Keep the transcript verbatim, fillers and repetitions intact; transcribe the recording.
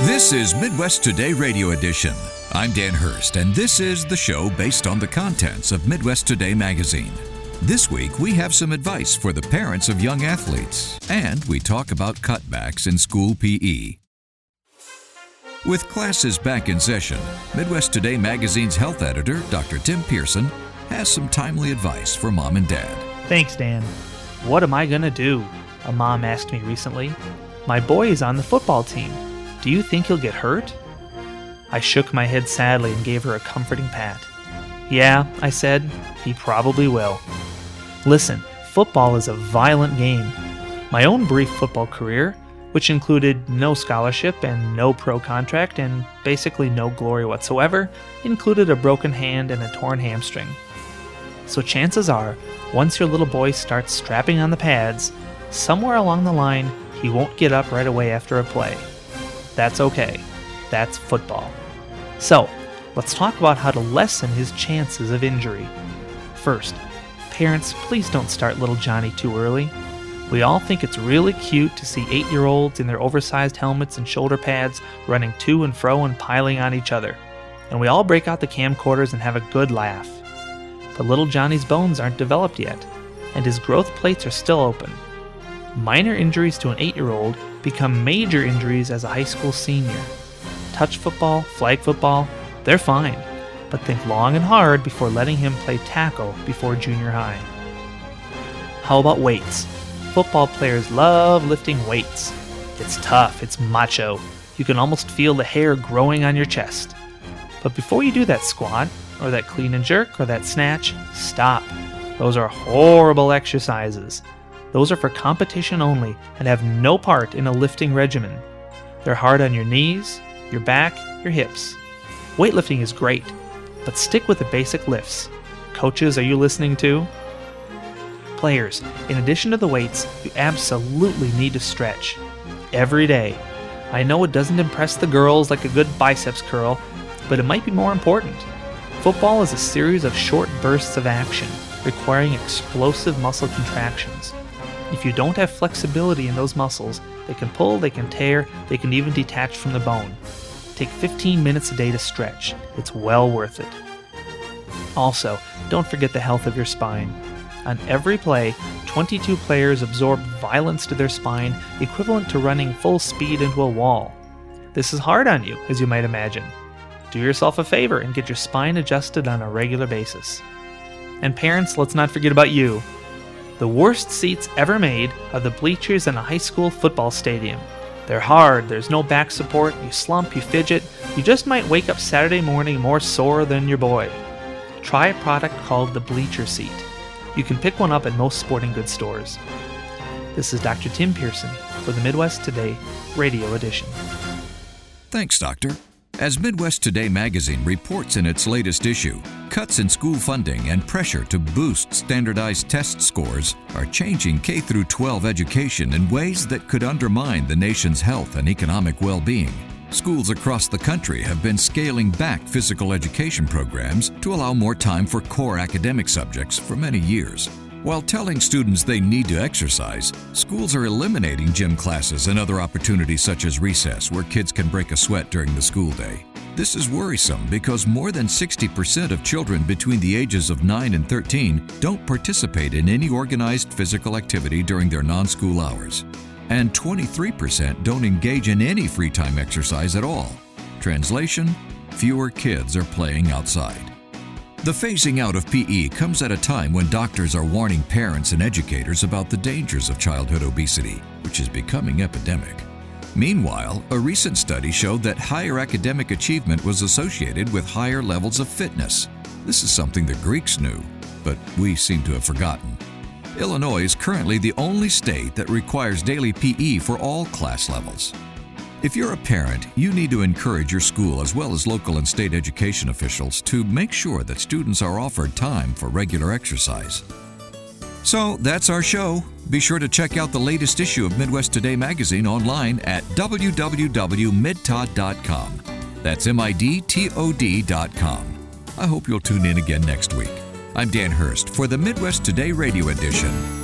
This is Midwest Today Radio Edition. I'm Dan Hurst, and this is the show based on the contents of Midwest Today magazine. This week, we have some advice for the parents of young athletes, and we talk about cutbacks in school P E. With classes back in session, Midwest Today magazine's health editor, Doctor Tim Pearson, has some timely advice for mom and dad. Thanks, Dan. What am I going to do? A mom asked me recently. My boy is on the football team. Do you think he'll get hurt? I shook my head sadly and gave her a comforting pat. Yeah, I said, he probably will. Listen, football is a violent game. My own brief football career, which included no scholarship and no pro contract and basically no glory whatsoever, included a broken hand and a torn hamstring. So chances are, once your little boy starts strapping on the pads, somewhere along the line, he won't get up right away after a play. That's okay. That's football. So, let's talk about how to lessen his chances of injury. First, parents, please don't start little Johnny too early. We all think it's really cute to see eight-year-olds in their oversized helmets and shoulder pads running to and fro and piling on each other. And we all break out the camcorders and have a good laugh. But little Johnny's bones aren't developed yet, and his growth plates are still open. Minor injuries to an eight-year-old become major injuries as a high school senior. Touch football, flag football, they're fine, but think long and hard before letting him play tackle before junior high. How about weights? Football players love lifting weights. It's tough, it's macho. You can almost feel the hair growing on your chest. But before you do that squat, or that clean and jerk, or that snatch, stop. Those are horrible exercises. Those are for competition only and have no part in a lifting regimen. They're hard on your knees, your back, your hips. Weightlifting is great, but stick with the basic lifts. Coaches, are you listening too? Players, in addition to the weights, you absolutely need to stretch. Every day. I know it doesn't impress the girls like a good biceps curl, but it might be more important. Football is a series of short bursts of action, requiring explosive muscle contractions. If you don't have flexibility in those muscles, they can pull, they can tear, they can even detach from the bone. Take fifteen minutes a day to stretch. It's well worth it. Also, don't forget the health of your spine. On every play, twenty-two players absorb violence to their spine equivalent to running full speed into a wall. This is hard on you, as you might imagine. Do yourself a favor and get your spine adjusted on a regular basis. And parents, let's not forget about you. The worst seats ever made are the bleachers in a high school football stadium. They're hard, there's no back support, you slump, you fidget, you just might wake up Saturday morning more sore than your boy. Try a product called the Bleacher Seat. You can pick one up at most sporting goods stores. This is Doctor Tim Pearson for the Midwest Today Radio Edition. Thanks, Doctor. As Midwest Today magazine reports in its latest issue, cuts in school funding and pressure to boost standardized test scores are changing K through twelve education in ways that could undermine the nation's health and economic well-being. Schools across the country have been scaling back physical education programs to allow more time for core academic subjects for many years. While telling students they need to exercise, schools are eliminating gym classes and other opportunities such as recess, where kids can break a sweat during the school day. This is worrisome because more than sixty percent of children between the ages of nine and thirteen don't participate in any organized physical activity during their non-school hours. And twenty-three percent don't engage in any free time exercise at all. Translation: fewer kids are playing outside. The phasing out of P E comes at a time when doctors are warning parents and educators about the dangers of childhood obesity, which is becoming epidemic. Meanwhile, a recent study showed that higher academic achievement was associated with higher levels of fitness. This is something the Greeks knew, but we seem to have forgotten. Illinois is currently the only state that requires daily P E for all class levels. If you're a parent, you need to encourage your school as well as local and state education officials to make sure that students are offered time for regular exercise. So that's our show. Be sure to check out the latest issue of Midwest Today magazine online at w w w dot midtod dot com. That's M I D T O D dot com. I hope you'll tune in again next week. I'm Dan Hurst for the Midwest Today Radio Edition.